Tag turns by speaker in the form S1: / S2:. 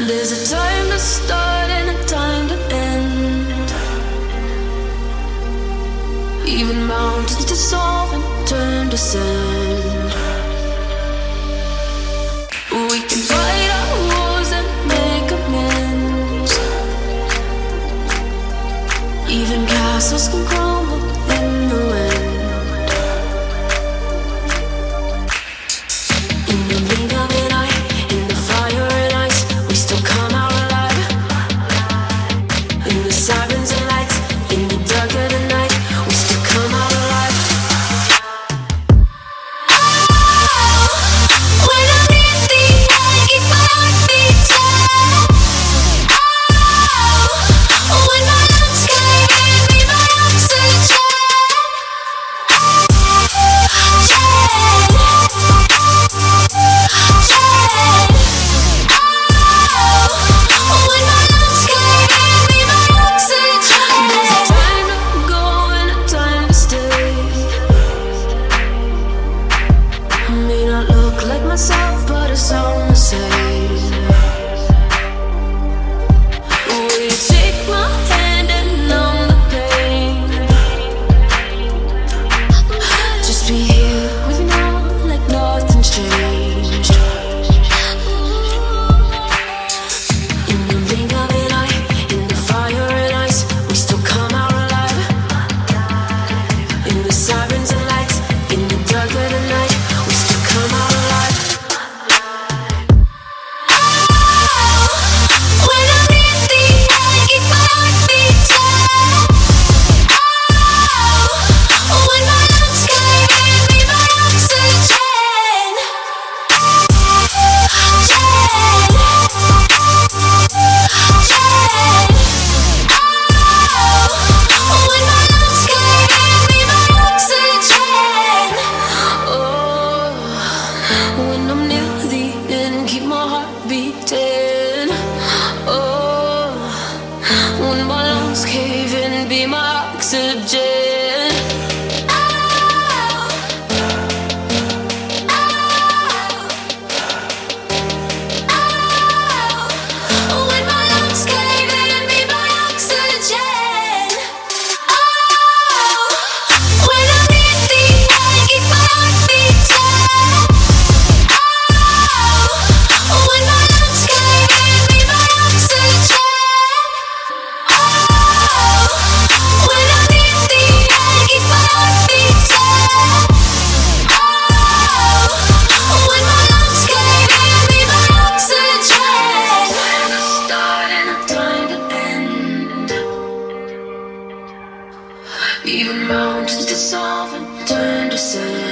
S1: There's a time to start and a time to end. Even mountains dissolve and turn to sand. We can fight our wars and make amends. Even castles can crumble in the wind. In the blink of an eye, in the fire and ice, we still come out alive. In the sirens and lights, in the dark of the night, we still come out alive. When I'm in the air, keep my heart beating. When my lungs can't give me my oxygen. When my lungs can't give me my oxygen. There's a time to go and a time to stay. May not look like myself, but it's all the same. Will you take my hand and numb the pain? Just be here with me now, like nothing's changed. In the blink of an eye, in the fire and ice, we still come out alive. In the sirens and lights, in the dark of the night, we still come out alive. When I'm in the air, keep my heart beating. When my lungs can't give me my oxygen. When my lungs can't give me my oxygen. Oh, when I'm near the end, keep my heart beating. Oh, when my lungs cave in, be my oxygen. When my lungs cave in, be my oxygen. When I'm in the air, keep my heart beating. When my lungs cave in, be my oxygen. When I'm in the air, keep my heart beating. When my lungs cave in, be my oxygen. When I start and a time to end. Even mountains dissolve and turn to sand.